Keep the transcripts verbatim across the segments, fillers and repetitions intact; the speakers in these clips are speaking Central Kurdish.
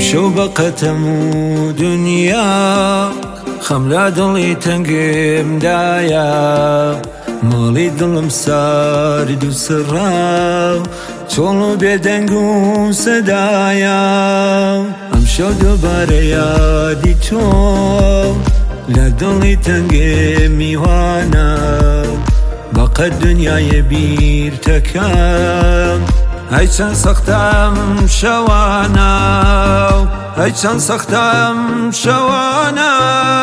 شەو بەقەتەم و دنیا خەملا دڵی تەنگمدایە ماڵی دڵم سارد و سڕاو چۆڵ و بێدەنگ و سەدایە ئەم شەو دووبارە یادی تۆ لە دڵی تەنگم میوانە بەقەت دنیای بیرتەکەم هەی چەند سەختەم شەوانە هەی چەند سەختەم شەوانە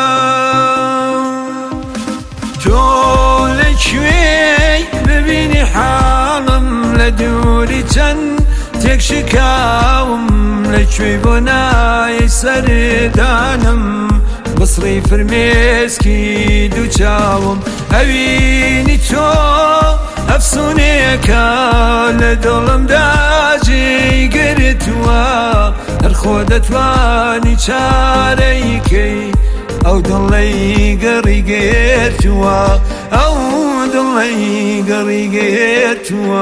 تۆ لەکوێی ببینی حاڵم لە دووری چەند تێکشکاوم لەکوێی بۆ نایە سەردانم بسڕی فرمێسکی دوو چاوم ئەوینی تۆ ئەفسونەیەکە لە دڵمدا جێگرتووە هەر خۆ دەتوانی چارەیکەی ئەو دڵی گەڕی گێرتووە ئەو دڵی گەڕی گێرتووە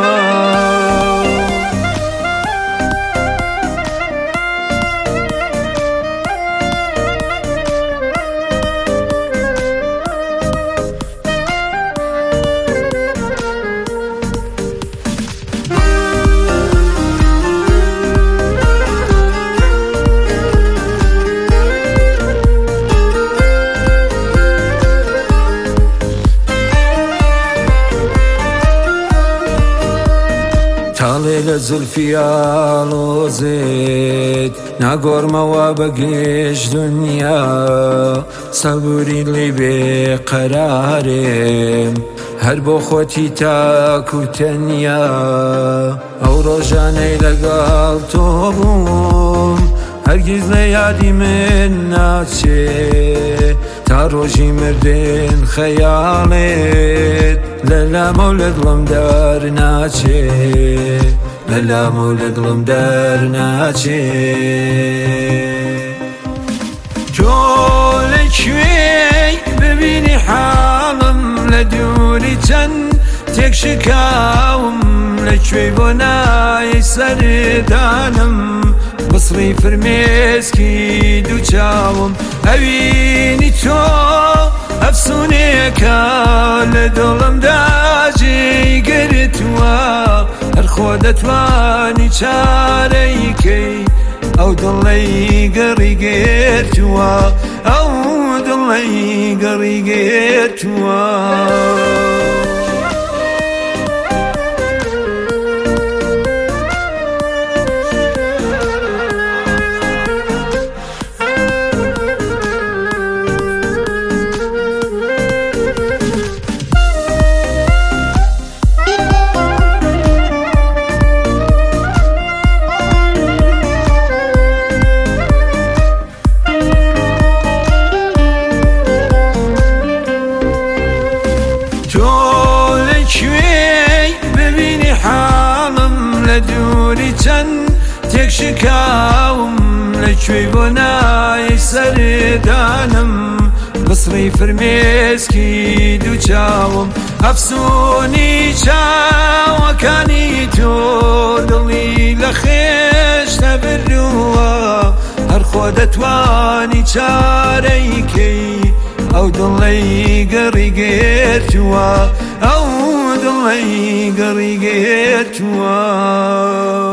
تاڵێ لە زولفی ئاڵۆزێت ناگۆڕمەوە بەگێش دنیا سەبووری لێ بێقەرارێم هەر بۆ خۆتی تاک و تەنیا ئەو ڕۆژانەی لەگەڵ تۆ بووم هەرگیز لە یادی من ناچێ تا ڕۆژی مردن خەیاڵێت لە لامە و لە دڵم دەرناچێ لە لامە و لە دڵم دەرناچێ تۆ لەکوێی ببینی حاڵم لە دووری چەند تێکشکاوم لەکوێی بۆ نایە سەردانم بسڕی فرمێسکی دوو چاوم ئەوینی تۆ ئەفسونەیەکە لە دڵمدا جێگرتووە هەر خۆ دەتوانی چارەیکەی ئەو دڵی گەڕی گێرتووە ئەو دڵی گەڕی گێرتووە ببینی حاڵم لە دووری چەند تێکشکاوم لەکوێی بۆ نایە سەردانم بسڕی فرمێسکی دوو چاوم ئەفسوونی چاوەکانی تۆ دڵی لە خێشتە بردووە هەر خۆ دەتوانی چارەیکەی ئەو دڵی گەڕی گێرتووە ئەو دڵی گەڕی گێرتووە